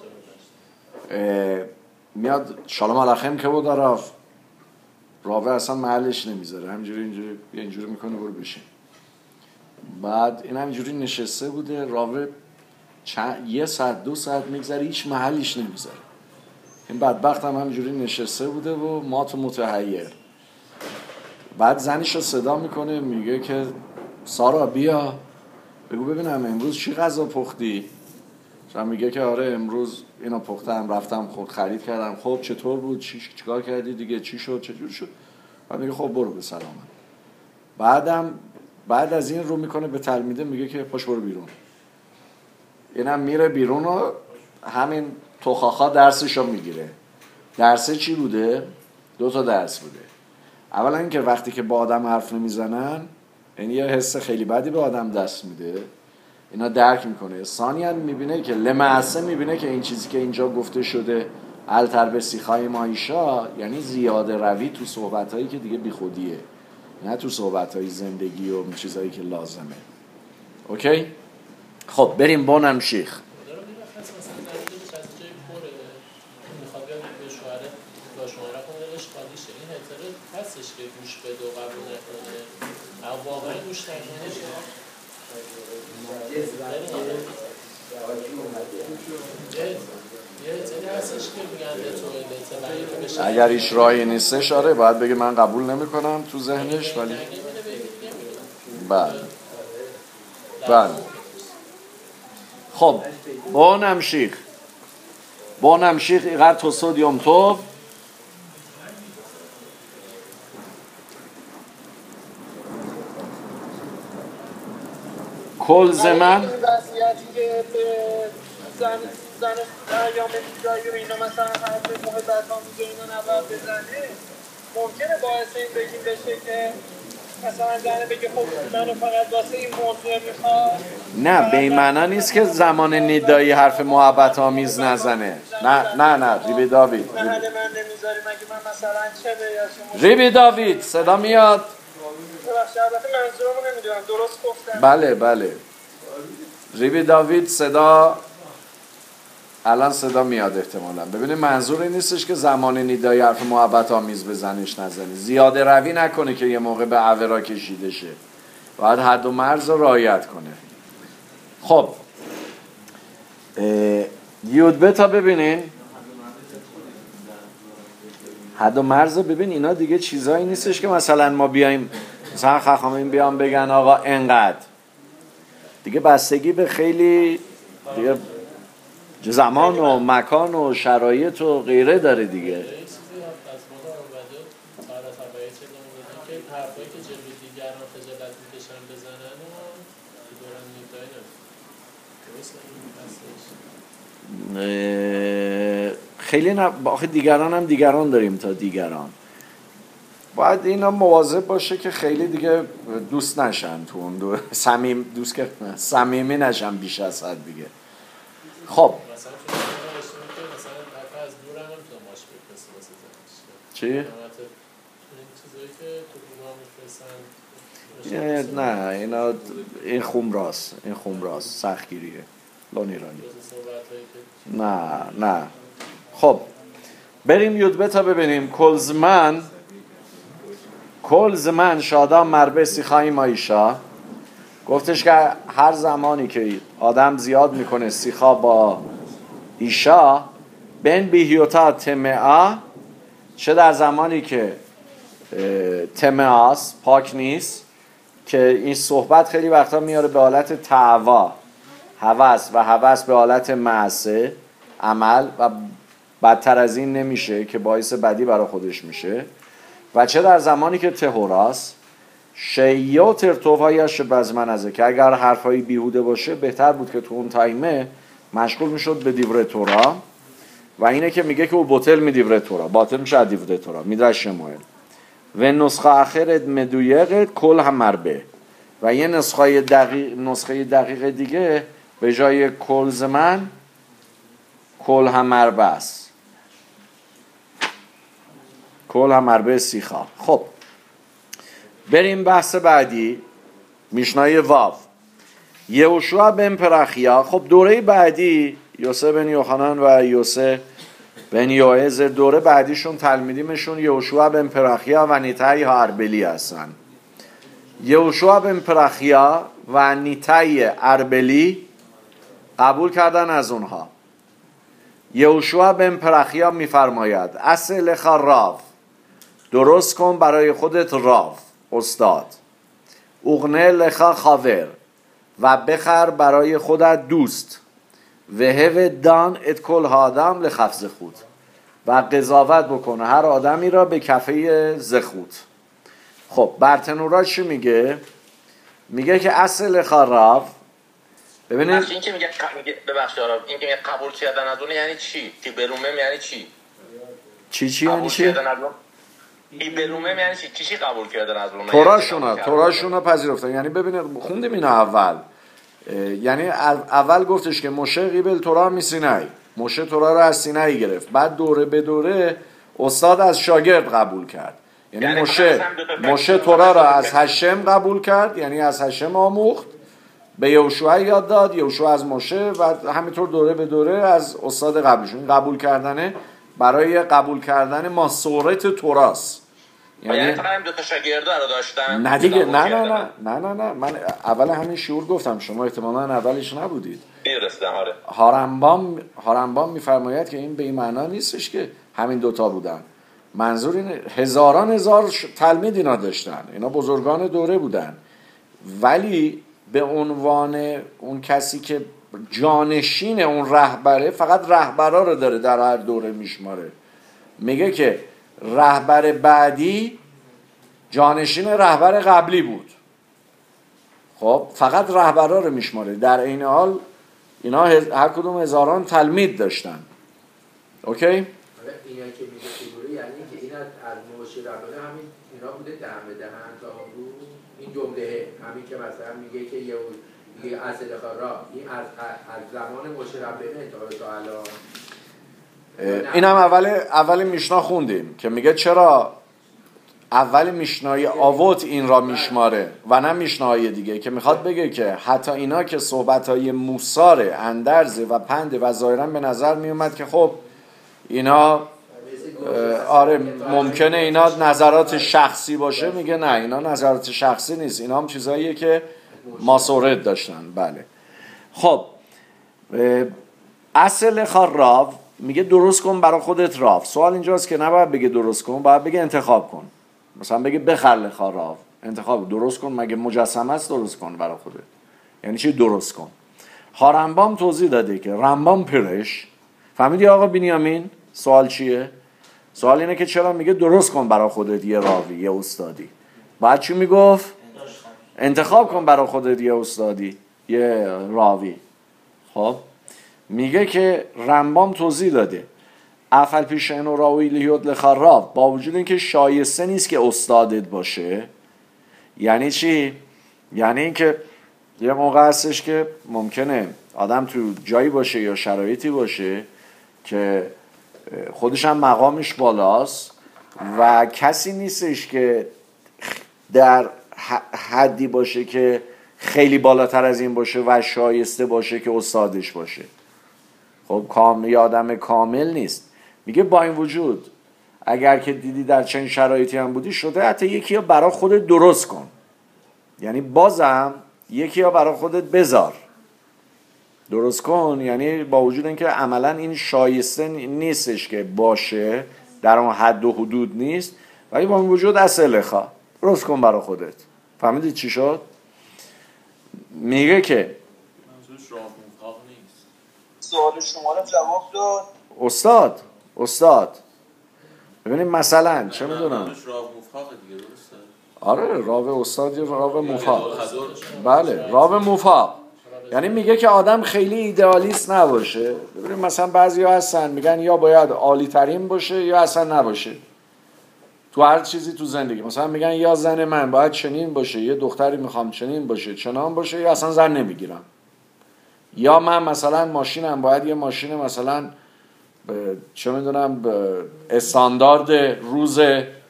میاد شالوم علیکم که بود رفت، راوه اصلا محلش نمیذاره، همینجوری اینجوری اینجوری میکنه برو بشین. بعد این همینجوری نشسته بوده، راوه چند... یه ساعت دو ساعت میگذره هیچ محلیش نمیذاره. این بدبخت هم همینجوری نشسته بوده و مات و متحیر. بعد زنش رو صدا میکنه میگه که سارا بیا بگو ببینم امروز چی غذا پختی؟ شما میگه که آره امروز اینا پختم، رفتم خود خرید کردم. خب چطور بود؟ چی چیکار کردی دیگه؟ چی شد؟ چجور شد؟ بعد میگه خب برو به سلامت. بعدم بعد از این رو میکنه به تلمیده میگه که پاش برو بیرون. اینم میره بیرون و همین توخاخا درسشو میگیره. درسه چی بوده؟ دو تا درس بوده. اولا اینکه وقتی که با آدم حرف نمیزنن این یه حس خیلی بدی به آدم دست میده، اینا درک میکنه. ثانیاً میبینه که لمعسه میبینه که این چیزی که اینجا گفته شده التر به سیخای مایشا یعنی زیاده روی تو صحبتایی که دیگه بی خودیه، نه تو صحبتای زندگی و چیزایی که لازمه. اوکی؟ خب بریم بونم شیخ. هستش که گوش بده و قبول نکنه او واقعا گوش نکنه اگر ایش راهی نیستش آره باید بگه من قبول نمی کنم تو ذهنش. ولی بله بله خب بونم شیخ بونم شیخ ایغر توسود یوم تو کل زمن وضعیتی که به زن زن ایام دیگری و اینا مثلا حرف محبت آمیز اینا نباید بزنه، ممکنه باعث این بگیم بشه که مثلا زنه بگه خب منو فقط واسه این موضوع میخواد. نه به این معنا نیست که زمان ندایی حرف محبت آمیز نزنه. نه نه نه ریبی داوید محل من نمیذاری مگه من مثلا چه بیاشم؟ ریبی داوید صدا میاد؟ ببخشید البته منظورمو نمیدونم درست گفتم. بله بله ریبی داوید صدا الان صدا میاد احتمالا. ببینید منظور این نیستش که زمان ندایی حرف محبت آمیز به زنش نزنی، زیاده روی نکنه که یه موقع به عورا کشیده شه، باید حد و مرز رو رعایت کنه. خب یود بتا ببینین حد و مرز رو ببین. اینا دیگه چیزایی نیستش که مثلا ما بیایم مثلا خخامین بیان بگن آقا انقدر، دیگه بستگی به خیلی دیگه زمان و مکان و شرایط و غیره داره دیگه. خیلی نه آخه دیگران هم دیگران داریم تا دیگران، باید اینا مواظب باشه که خیلی دیگه دوست نشن تو اون دو صمیم دوست که صمیمی نشن بیش از حد دیگه. خب چی؟ نه اینا این خمراست، این خمراست سختگیریه لونیرانی. نه نه خب بریم یودبه تا ببینیم. کل زمان کل زمان شادام مربه سیخای مایشا گفتش که هر زمانی که آدم زیاد میکنه سیخا با ایشا بین بیهیوتا تمعا، چه در زمانی که تمعاست پاک نیست، که این صحبت خیلی وقتا میاره به حالت تعوا هوس و هوس به حالت معصه عمل و بدتر از این نمیشه که باعث بدی برای خودش میشه، و چه در زمانی که تهوراست شیعات ارتوفایش بزمن ازه، که اگر حرفایی بیهوده باشه بهتر بود که تو اون تایمه مشغول میشد به دیوره تورا، و اینه که میگه که او بطل می دیوره تورا باطل میشه دیوره تورا میدرش شمایل و نسخه آخرت مدویقت کل هم مربه، و یه نسخه دقیق نسخه دقیق دیگه به جای کل زمن کل هم مربه است، کل هم مربه سیخا. خب بریم بحث بعدی، میشنای واو یهوشوا بن پرخیا. خب دوره بعدی یوسه بن یوحنان و یوسه بن یوعز. دوره بعدیشون تلمیدیمشون یهوشوع بن پرخیا و نیتای اربلی هستن. یهوشوع بن پرخیا و نیتای اربلی قبول کردن از اونها. یهوشوع بن پرخیا میفرماید اصل لخ راو، درست کن برای خودت راو، استاد. اغنه لخ خاور، و بخر برای خودت دوست. وهو دان ات کل آدم لخفز خود، و قضاوت بکنه هر آدمی را به کفه زخود. خب برتنورا چی میگه؟ میگه که اصل لخ راو، ببینید این که میگه میگه ببخشید آرام، این که میگه قبول کردن از اون یعنی چی؟ که بلومم یعنی چی؟ چی چی یعنی چی؟ ای بلومم یعنی چی؟ چی چی قبول کردن از اون؟ توراشونا توراشونا پذیرفتن. یعنی ببینید خوندیم اینو اول، یعنی اول گفتش که موشه قیبل تورا می سینای، موشه تورا رو از سینای گرفت، بعد دوره به دوره استاد از شاگرد قبول کرد. یعنی, یعنی موشه موشه تورا رو از هشم قبول کرد، یعنی از هشم آموخت، به یهوشوع یاد داد، یهوشوع از موشه، و همینطور دوره به دوره از استاد قبلشون. قبول کردنه برای قبول کردن ماسورت توراست. یعنی فقط هم دو تا شاگرد رو داشتن؟ نه دیگه، نه نه نه نه نه نه من اول همین شعور گفتم، شما احتمالاً اولش نبودید. درسته. آره. هارنبام هارنبام میفرماید که این به این معنا نیستش که همین دوتا بودن. منظور اینه هزاران هزار تلمید اینا داشتن، اینا بزرگان دوره بودن، ولی به عنوان اون کسی که جانشین اون رهبره فقط رهبرا رو داره در هر دوره میشماره. میگه که رهبر بعدی جانشین رهبر قبلی بود. خب فقط رهبرا رو میشماره، در این حال اینا هر کدوم هزاران تلمید داشتن. اوکی؟ اینا که میگه فیگوری یعنی که اینا از موشی ربانه همین اینا بوده دهن به دهن تا اون رو این جمله همین که مثلا میگه که یه یه اصل خارا این از از زمان موشی ربانه تا تا الان. این هم اول اول میشنا خوندیم که میگه چرا اول میشنای آوت این را میشماره و نه میشنای دیگه، که میخواد بگه که حتی اینا که صحبتهای موساره اندرزه و پنده و ظاهرا به نظر میومد که خب اینا آره ممکنه اینا نظرات شخصی باشه، میگه نه اینا نظرات شخصی نیست، اینا هم چیزاییه که ماسورت داشتن. بله. خب اصل خار راو میگه درست کن برای خودت راو. سوال اینجاست که نباید بگه درست کن، باید بگه انتخاب کن. مثلا بگه بخر لخار راو، انتخاب درست کن، مگه مجسمه است درست کن برای خودت. یعنی چی درست کن؟ هارنبام توضیح داده که رمبام پرش، فهمیدی آقا بنیامین سوال چیه؟ سوال اینه که چرا میگه درست کن برای خودت یه راوی یه استادی. بعد چی میگفت؟ انتخاب کن برای خودت یه استادی یه راوی. خب میگه که رمبام توضیح داده افل پیش اینو راوی لیود لخراف، با وجود اینکه شایسته نیست که استادت باشه. یعنی چی؟ یعنی اینکه یه موقع هستش که ممکنه آدم تو جایی باشه یا شرایطی باشه که خودش هم مقامش بالاست و کسی نیستش که در حدی باشه که خیلی بالاتر از این باشه و شایسته باشه که استادش باشه. خب کامل آدم کامل نیست. میگه با این وجود اگر که دیدی در چنین شرایطی هم بودی، شده حتی یکی ها برای خودت درست کن، یعنی بازم یکی ها برای خودت بذار درست کن. یعنی با وجود اینکه عملا این شایسته نیستش که باشه، در اون حد و حدود نیست، ولی با این وجود اصل خوا درست کن برای خودت. فهمیدید چی شد؟ میگه که سوال شما رو جواب داد استاد استاد ببینیم مثلا چه میدونم آره راو استاد یا راو مفاق. بله راو مفاق یعنی میگه که آدم خیلی ایدئالیست نباشه. ببینیم مثلا بعضی ها هستن میگن یا باید عالی ترین باشه یا اصلا نباشه تو هر چیزی تو زندگی. مثلا میگن یا زن من باید چنین باشه، یه دختری میخوام چنین باشه چنان باشه، یا اصلا زن نمیگیرم. یا من مثلا ماشینم باید یه ماشین مثلا چه میدونم استاندارد روز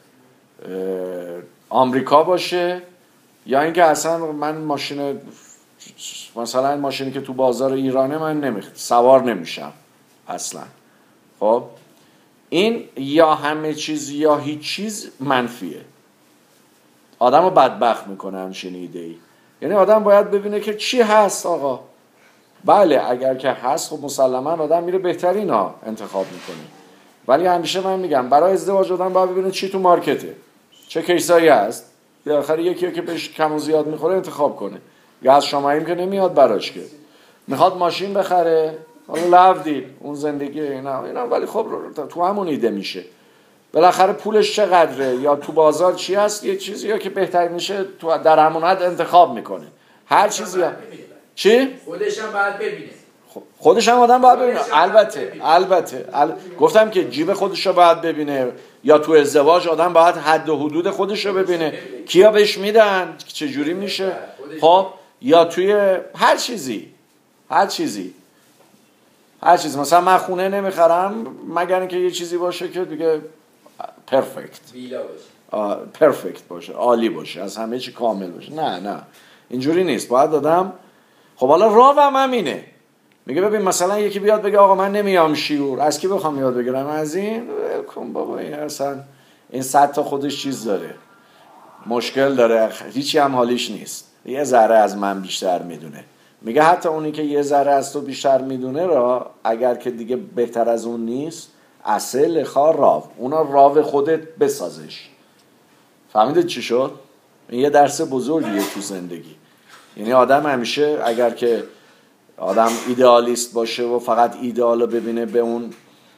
آمریکا باشه، یا اینکه اصلا من ماشین مثلا ماشینی که تو بازار ایرانه من نمی سوار نمیشم اصلا. خب این یا همه چیز یا هیچ چیز منفیه، آدم رو بدبخت میکنه همچین ایده ای. یعنی آدم باید ببینه که چی هست آقا. بله اگر که هست خب مسلما آدم میره بهترین ها انتخاب میکنه، ولی همیشه من میگم برای ازدواج آدم باید ببینه چی تو مارکته، چه کیسایی هست، بالاخره یکی که بهش کم و زیاد میخوره انتخاب کنه. یا از شماییم که نمیاد براش که میخواد ماشین بخره، حالا لو دید اون زندگی اینا اینا، ولی خب تو همون ایده میشه. بالاخره پولش چقدره یا تو بازار چی هست، یه چیزی یا که بهتر میشه تو در همون حد انتخاب میکنه. هر چیزی هم. چی؟ خودش هم باید ببینه. خودش هم آدم باید ببینه. البته البته ال... گفتم که جیب خودش رو باید ببینه، یا تو ازدواج آدم باید حد و حدود خودش رو ببینه، کیا بهش میدن، چه جوری میشه، خب یا توی هر چیزی هر چیزی هر چیز. مثلا من خونه نمیخرم مگر اینکه یه چیزی باشه که دیگه پرفکت ویلا باشه، پرفکت باشه، عالی باشه، از همه چی کامل باشه. نه نه اینجوری نیست. باید آدم خب حالا راوم همینه. میگه ببین مثلا یکی بیاد بگه آقا من نمیام شیور، از کی بخوام یاد بگیرم؟ از این کن بابا، این اصلا این صد تا خودش چیز داره، مشکل داره، هیچی هم حالیش نیست، یه ذره از من بیشتر میدونه. میگه حتی اونی که یه ذره از تو بیشتر میدونه را اگر که دیگه بهتر از اون نیست، اصل خار راو، اونا راو خودت بسازش. فهمیدید چی شد؟ این یه درس بزرگیه تو زندگی. یعنی آدم همیشه اگر که آدم ایدئالیست باشه و فقط ایدئال رو ببینه، به اون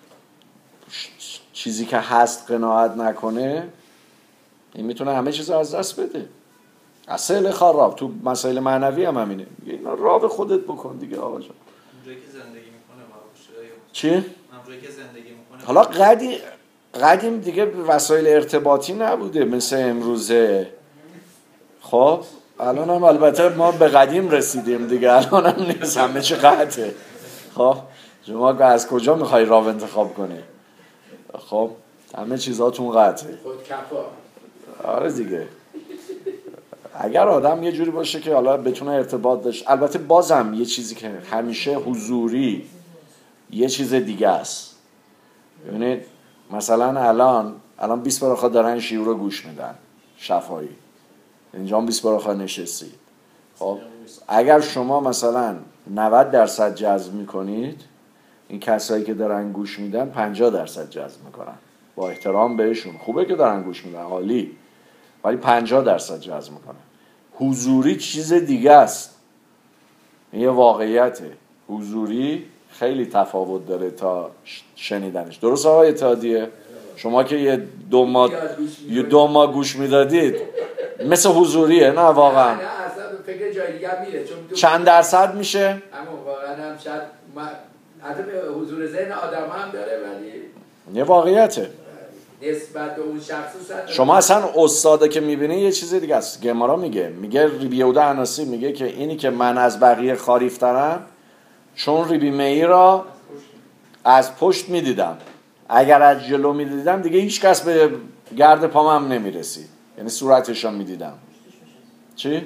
چیزی که هست قناعت نکنه، این میتونه همه چیز رو از دست بده. اصل خار راو تو مسائل معنوی هم همینه. اینا راو خودت بکن دیگه آقا جان. اونجایی که زندگی میکنه باشه. چی؟ اونجایی که زندگی میکنه. حالا قدیم قدیم دیگه وسایل ارتباطی نبوده مثل امروزه. خب الان هم البته ما به قدیم رسیدیم دیگه، الان هم نیست، همه چی قطعه. خب شما از کجا میخوای راه انتخاب کنی؟ خب همه چیزاتون قطعه. خود کفا. آره دیگه. اگر آدم یه جوری باشه که حالا بتونه ارتباط داشت، البته بازم یه چیزی که همیشه حضوری یه چیز دیگه است. یعنی مثلا الان الان بیست بار دارن شیور رو گوش میدن شفاهی، اینجا هم بیست بار نشستید. خب اگر شما مثلا نود درصد جذب میکنید، این کسایی که دارن گوش میدن پنجاه درصد جذب میکنن. با احترام بهشون، خوبه که دارن گوش میدن، عالی، ولی پنجاه درصد جذب میکنن. حضوری چیز دیگه است، این یه واقعیته. حضوری خیلی تفاوت داره تا شنیدنش. درست آقای اتحادیه؟ شما که یه دو ماه یه دو ماه گوش میدادید مثل حضوریه؟ نه واقعا. نه اصلا فکر جای دیگه میره. چون چند درصد میشه؟ اما واقعا هم شاید حتی به حضور ذهن آدم هم داره، ولی یه واقعیته. نسبت به اون شخص شما اصلا استاده که میبینی یه چیز دیگه است. گمارا میگه میگه ریبیوده اناسی میگه که اینی که من از بقیه خاریفترم چون ریبی می را از پشت میدیدم، اگر از جلو میدیدم دیگه هیچ کس به گرد پام هم نمیرسید، یعنی صورتش هم میدیدم. چی؟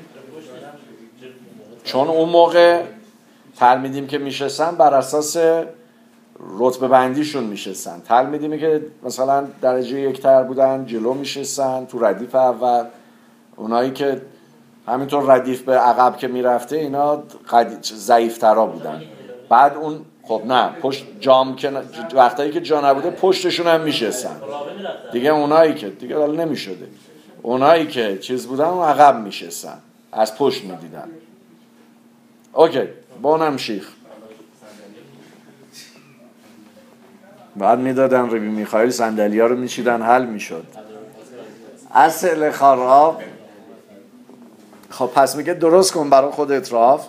چون اون موقع تلمیدیم که میشستن بر اساس رتبه بندیشون میشستن. تلمیدیمی که مثلا درجه یکتر بودن جلو میشستن تو ردیف اول، اونایی که همینطور ردیف به عقب که میرفته اینا ضعیفترا بودن. بعد اون خب نه پشت جام که وقتایی که جا نبوده پشتشون هم میشستن دیگه. اونایی که دیگه حالا نمیشده، اونایی که چیز بودن اون عقب میشستن، از پشت میدیدن. اوکی با اونم شیخ بعد میدادن ربی میخائیل صندلی ها رو میچیدن حل میشد. اصل خراب. خب پس میگه درست کن برای خودت راف.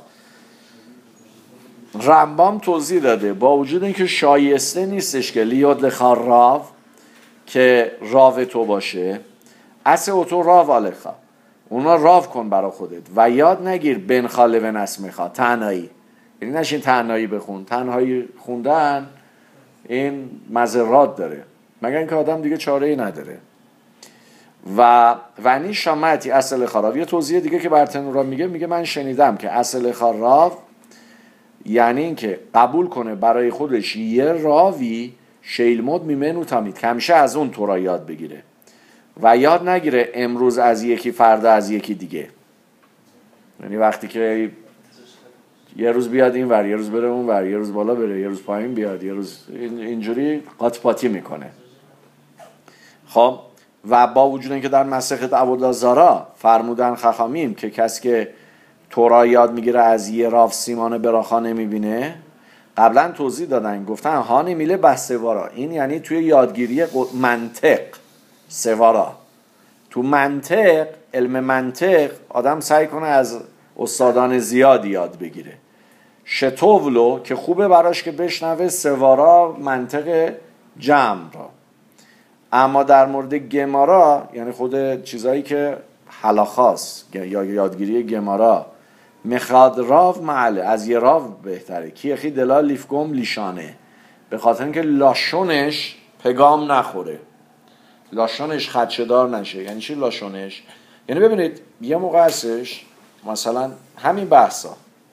رمبام توضیح داده با وجود اینکه شایسته نیستش که لیاد لخراف که راو تو باشه، اصل اوتو راو آلخا، اونا راو کن برای خودت و یاد نگیر بن خاله و نسمخا تنهایی. یعنی نشین تنهایی بخون. تنهایی خوندن این مضرات داره، مگر اینکه آدم دیگه چاره‌ای نداره. و ونی شامتی اصل خراو. یه توضیح دیگه که برتنورا میگه، میگه من شنیدم که اصل خراو یعنی این که قبول کنه برای خودش یه راوی شیلمود میمنو تامید که همیشه از اون تورا یاد بگیره و یاد نگیره امروز از یکی فردا از یکی دیگه. یعنی وقتی که یه روز بیاد این ور، یه روز بره اون ور، یه روز بالا بره، یه روز پایین بیاد، یه روز اینجوری قاط پاتی میکنه. خب و با وجود اینکه در مسخت عبودازارا فرمودن خخامیم که کسی که تورا یاد میگیره از یه راو سیمان براخا نمیبینه، قبلا توضیح دادن گفتن هانی میله بس سوارا، این یعنی توی یادگیری منطق سوارا. تو منطق، علم منطق آدم سعی کنه از استادان زیادی یاد بگیره. شتوولو که خوبه براش که بشنوه سوارا منطق جمع را. اما در مورد گمارا، یعنی خود چیزایی که حلاخاست یا یادگیری گمارا، مخاد راو معله، از یه راو بهتره کی اخی دلا لیفگم لیشانه، به خاطر اینکه لاشونش پگام نخوره، لاشونش خدشدار نشه. یعنی چی لاشونش؟ یعنی ببینید یه موقع هستش مثلا همین بحثا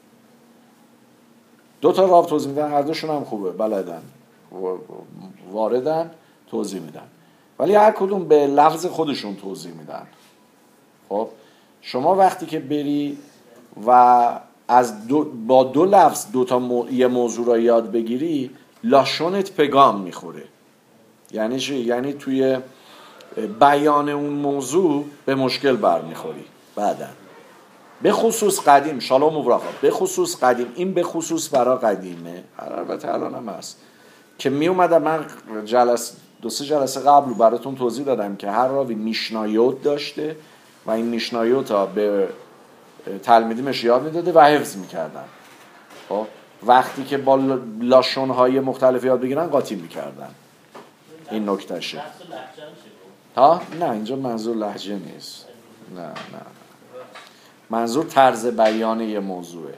دو تا راو توضیح میدن، هر دوشون هم خوبه، بلدن، واردن، توضیح میدن، ولی هر کدوم به لفظ خودشون توضیح میدن. خب شما وقتی که بری و از دو با دو لفظ دو تا مو... یه موضوع را یاد بگیری، لاشونت پگام میخوره. یعنی چی؟ یعنی توی بیان اون موضوع به مشکل برمیخوری بعدن. به خصوص قدیم، شالوم و براخا، به خصوص قدیم، این به خصوص برا قدیمه، البته الان هم هست که می اومدم من جلسه دو سه جلسه قبل براتون توضیح دادم که هر راوی میشنایوت داشته و این میشنایوت ها به تلمیدیمش یاد میداده و حفظ میکردن. خب وقتی که با لاشونهای مختلف یاد بگیرن قاطی میکردن. این نکتهشه. ها؟ نه اینجا منظور لهجه نیست. نه نه منظور طرز بیان یه موضوعه.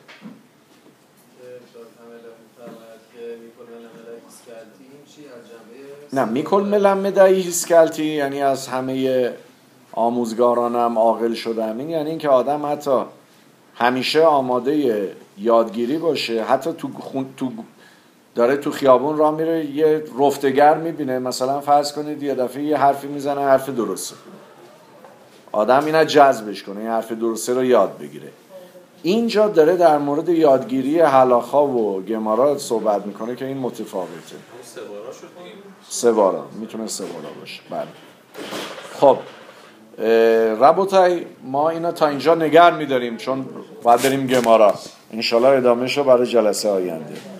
نه میکل ملم مدعی هیسکلتی یعنی از همه آموزگارانم عاقل شدم. این یعنی این که آدم حتی همیشه آماده یادگیری باشه، حتی تو خون تو داره تو خیابون راه میره یه رفتگر میبینه، مثلا فرض کنید یه دفعه یه حرفی میزنه حرف درسته، آدم اینا جذبش کنه این حرف درسته رو یاد بگیره. اینجا داره در مورد یادگیری هلاخا و گمارا صحبت میکنه که این متفاوته. سوارا شد سوارا میتونه سوارا باشه. بله خب ربوتای ما اینا تا اینجا نگر میداریم چون باید بریم گمارا، انشالله ادامهشو برای جلسه آینده.